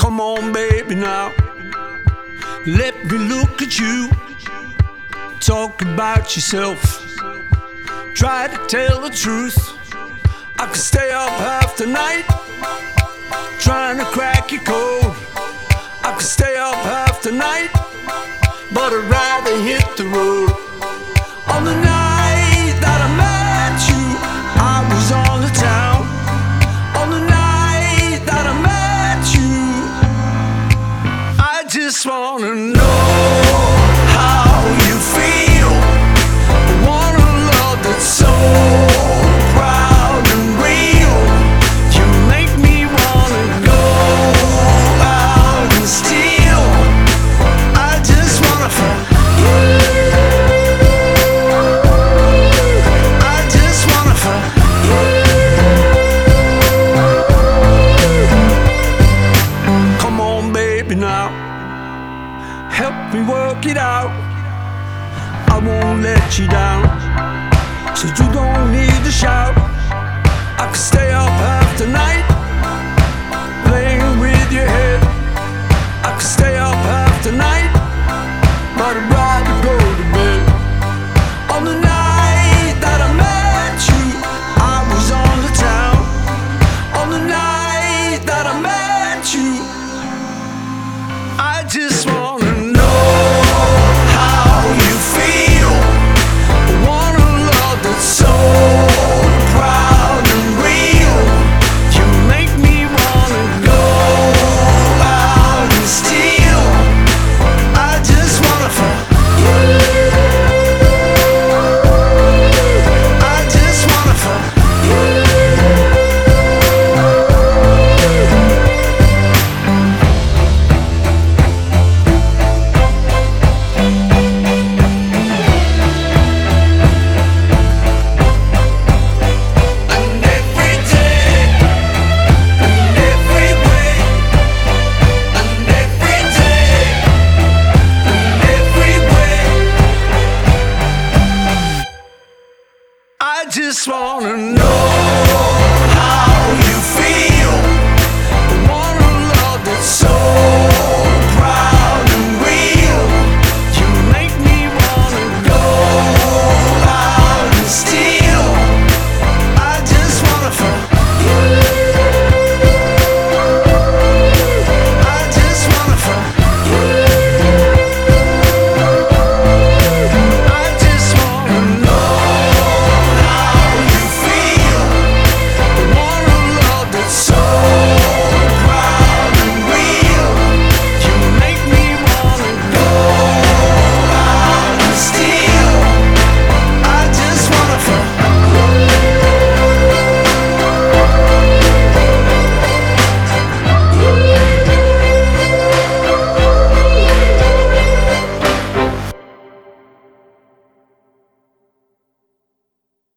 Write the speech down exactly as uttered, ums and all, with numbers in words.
Come on, baby, now. Let me look at you. Talk about yourself. Try to tell the truth. I could stay up half the night trying to crack your code. I could stay up half the night, but I'd rather hit the road. On the night that I met you, I was on the town. On the night that I met you, I just wanna know how you feel. I want a love that's so proud and real. You make me wanna go out and steal. I just wanna fuck you. I just wanna fuck you. Come on, baby, now. Help me work it out. I won't let you down, so you don't need to shout. I could stay up half the night playing with your head. I could stay up half the night, but I'd rather go to bed. On the night that I met you, I was on the town. On the night that I met you, I just wanna know how you feel. I want a love that's so proud and real. You make me wanna go out and steal. I just wanna fuck you. I just wanna fuck you. And every day, and every way, and every day, and every way, I just wanna know